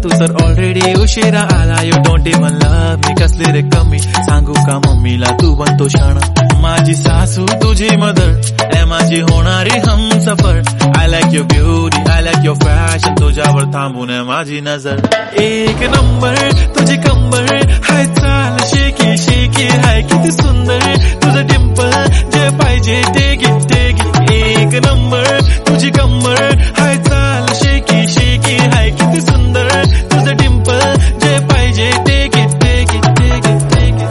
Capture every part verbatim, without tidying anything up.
तू तर ऑलरेडी उशिरा आला. You don't even love me, कसली रे कमी सांगू का मम्मीला तू बनतो शाणा. माझी सासू तुझी मदर ए माझी होणारी हमसफर. I like your beauty, I like your fashion, तुझ्यावर थांबून आहे माझी नजर. एक नंबर तुझी कंबर हाय, चाल शेकी शेकी हाय, किती सुंदर तुझं डिंपल, जे पाहिजे ते घे ते घे. एक नंबर तुझी कंबर हाय, चाल शेकी शेकी हाय, किती सुंदर तुझं डिंपल, जे पाहिजे ते घे ते घे ते घे ते घे.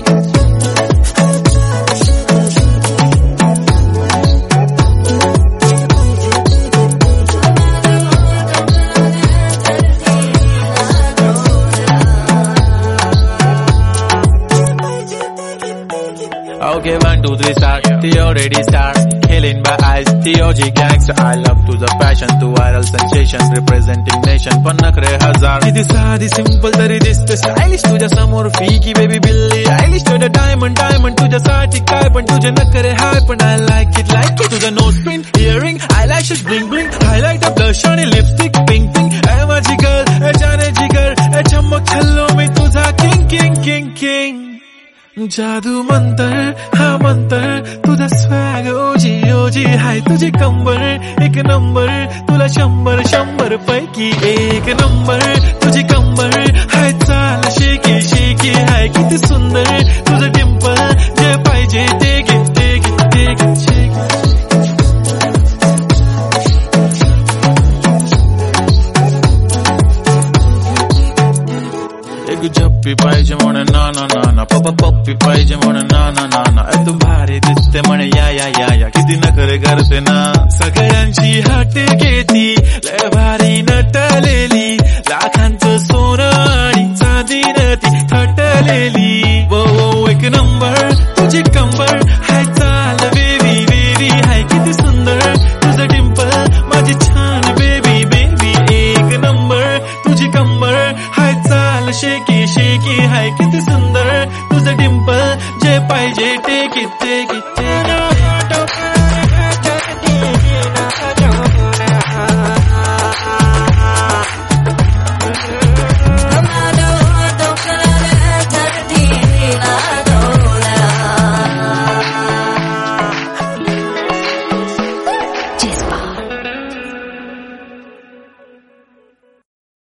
Okay, one, two, three, start. The already start. Killing by eyes. The O G gangster. I love to the passion, to viral sensation, representing nation. पण नखरे हजार. किती साधी simple तरी दिसते stylish. तुझ्या समोर फीकी baby बिल्ली आयलिश. तुझं diamond diamond तुझ्यासाठी काय पण तुझे नखरे हाय पण I like it like it. तुझं nose pin, earring, eyelashes bling bling, highlighter, blush आणि lipstick pink pink. ए माझी girl, ए जाने जिगर, ए चमक छल्लो मी तुझा king king king king. जादू मंतर हा मंतर, तुझा स्वॅग ओजी ओजी हाय, तुझी कंबर एक नंबर, तुला शंभर शंभर पैकी एक नंबर. तुझी कंबर हाय, चाल शेकी शेकी हाय, किती सुंदर तुझं डिंपल, जे पाहिजे ते घे ते घे ते घे. एक झप्पी पाहिजे म्हणे ना ना ना ना, पप्पा पप्पी पाहिजे म्हणे ना ना ना ना. तू भारी दिसते म्हणे या या या या, किती नखरे करते ना. सगळ्यांची हाट घेती लय भारी नटलेली, लाखांचं सोनं आणि चांदीनं ती थटलेली. वो वो एक नंबर तुझी कंबर हाय, चाल बेबी बेबी हाय, किती सुंदर तुझं डिंपल, माझी छान बेबी बेबी. एक नंबर तुझी कंबर हाय, चाल शेकी शेकी हाय, किती सुंदर तुझं डिंपल, जे पाहिजे ते घे ते घे.